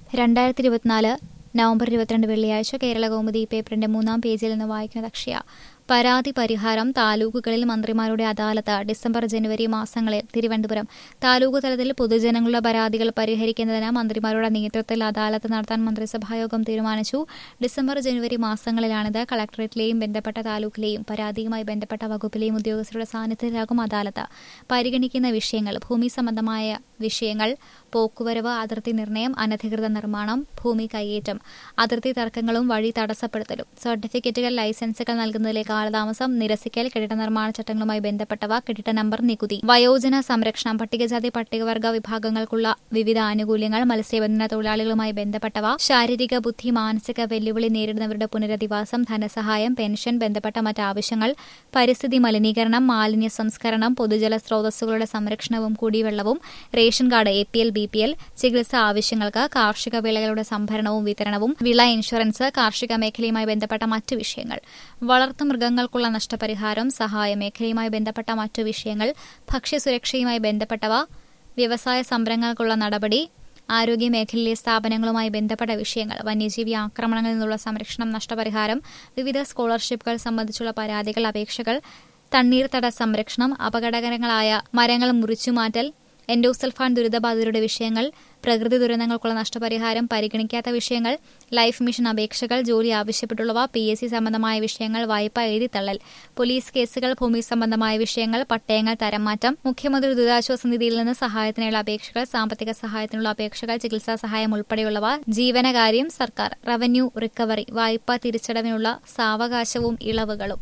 2024 November 22 വെള്ളിയാഴ്ച കേരളകൗമുദി പേപ്പറിന്റെ 3-ാം പേജിൽ നിന്ന് വായിക്കുന്നത് അക്ഷയ. പരാതി പരിഹാരം താലൂക്കുകളിൽ മന്ത്രിമാരുടെ അദാലത്ത് ഡിസംബർ ജനുവരി മാസങ്ങളിൽ തിരുവനന്തപുരം. താലൂക്ക് തലത്തിൽ പൊതുജനങ്ങളുടെ പരാതികൾ പരിഹരിക്കുന്നതിന് മന്ത്രിമാരുടെ നേതൃത്വത്തിൽ അദാലത്ത് നടത്താൻ മന്ത്രിസഭായോഗം തീരുമാനിച്ചു. ഡിസംബർ ജനുവരി മാസങ്ങളിലാണിത്. കളക്ടറേറ്റിലെയും ബന്ധപ്പെട്ട താലൂക്കിലെയും പരാതിയുമായി ബന്ധപ്പെട്ട വകുപ്പിലെയും ഉദ്യോഗസ്ഥരുടെ സാന്നിധ്യത്തിലാകും അദാലത്ത്. പരിഗണിക്കുന്ന വിഷയങ്ങൾ: ഭൂമി സംബന്ധമായ വിഷയങ്ങൾ, പോക്കുവരവ്, അതിർത്തി നിർണയം, അനധികൃത നിർമ്മാണം, ഭൂമി കൈയേറ്റം, അതിർത്തി തർക്കങ്ങളും വഴി തടസ്സപ്പെടുത്തലും, സർട്ടിഫിക്കറ്റുകൾ, ലൈസൻസുകൾ നൽകുന്നതിലെ കാലതാമസം, നിരസിക്കൽ, കെട്ടിട നിർമ്മാണ ചട്ടങ്ങളുമായി ബന്ധപ്പെട്ടവ, കെട്ടിട നമ്പർ നികുതി, വയോജന സംരക്ഷണം, പട്ടികജാതി പട്ടികവർഗ വിഭാഗങ്ങൾക്കുള്ള വിവിധ ആനുകൂല്യങ്ങൾ, മത്സ്യബന്ധന തൊഴിലാളികളുമായി ബന്ധപ്പെട്ടവ, ശാരീരിക ബുദ്ധി മാനസിക വെല്ലുവിളി നേരിടുന്നവരുടെ പുനരധിവാസം, ധനസഹായം, പെൻഷൻ, ബന്ധപ്പെട്ട മറ്റാവശ്യങ്ങൾ, പരിസ്ഥിതി മലിനീകരണം, മാലിന്യ സംസ്കരണം, പൊതുജല സ്രോതസ്സുകളുടെ സംരക്ഷണവും കുടിവെള്ളവും, റേഷൻ കാർഡ്, APL, BPL, ചികിത്സാ ആവശ്യങ്ങൾക്ക്, കാർഷിക വിളകളുടെ സംഭരണവും വിതരണവും, വിള ഇൻഷുറൻസ്, കാർഷിക മേഖലയുമായി ബന്ധപ്പെട്ട മറ്റു വിഷയങ്ങൾ, വളർത്തുമൃഗങ്ങൾക്കുള്ള നഷ്ടപരിഹാരം, സഹായ മേഖലയുമായി ബന്ധപ്പെട്ട മറ്റു വിഷയങ്ങൾ, ഭക്ഷ്യസുരക്ഷയുമായി ബന്ധപ്പെട്ടവ, വ്യവസായ സംരംഭങ്ങൾക്കുള്ള നടപടി, ആരോഗ്യമേഖലയിലെ സ്ഥാപനങ്ങളുമായി ബന്ധപ്പെട്ട വിഷയങ്ങൾ, വന്യജീവി ആക്രമണങ്ങളിൽ നിന്നുള്ള സംരക്ഷണം, നഷ്ടപരിഹാരം, വിവിധ സ്കോളർഷിപ്പുകൾ സംബന്ധിച്ചുള്ള പരാതികൾ, അപേക്ഷകൾ, തണ്ണീർത്തട സംരക്ഷണം, അപകടകരങ്ങളായ മരങ്ങൾ മുറിച്ചുമാറ്റൽ, എൻഡോസൾഫാൻ ദുരിതബാധിതരുടെ വിഷയങ്ങൾ, പ്രകൃതി ദുരന്തങ്ങൾക്കുള്ള നഷ്ടപരിഹാരം, പരിഗണിക്കാത്ത വിഷയങ്ങൾ, ലൈഫ് മിഷൻ അപേക്ഷകൾ, ജോലി ആവശ്യപ്പെട്ടുള്ളവ, PSC സംബന്ധമായ വിഷയങ്ങൾ, വായ്പ എഴുതിത്തള്ളൽ, പോലീസ് കേസുകൾ, ഭൂമി സംബന്ധമായ വിഷയങ്ങൾ, പട്ടയങ്ങൾ തരംമാറ്റം, മുഖ്യമന്ത്രി ദുരിതാശ്വാസ നിധിയിൽ നിന്ന് സഹായത്തിനുള്ള അപേക്ഷകൾ, സാമ്പത്തിക സഹായത്തിനുള്ള അപേക്ഷകൾ, ചികിത്സാ സഹായം ഉൾപ്പെടെയുള്ളവ, ജീവനകാര്യം, സർക്കാർ, റവന്യൂ റിക്കവറി, വായ്പ തിരിച്ചടവിനുള്ള സാവകാശവും ഇളവുകളും.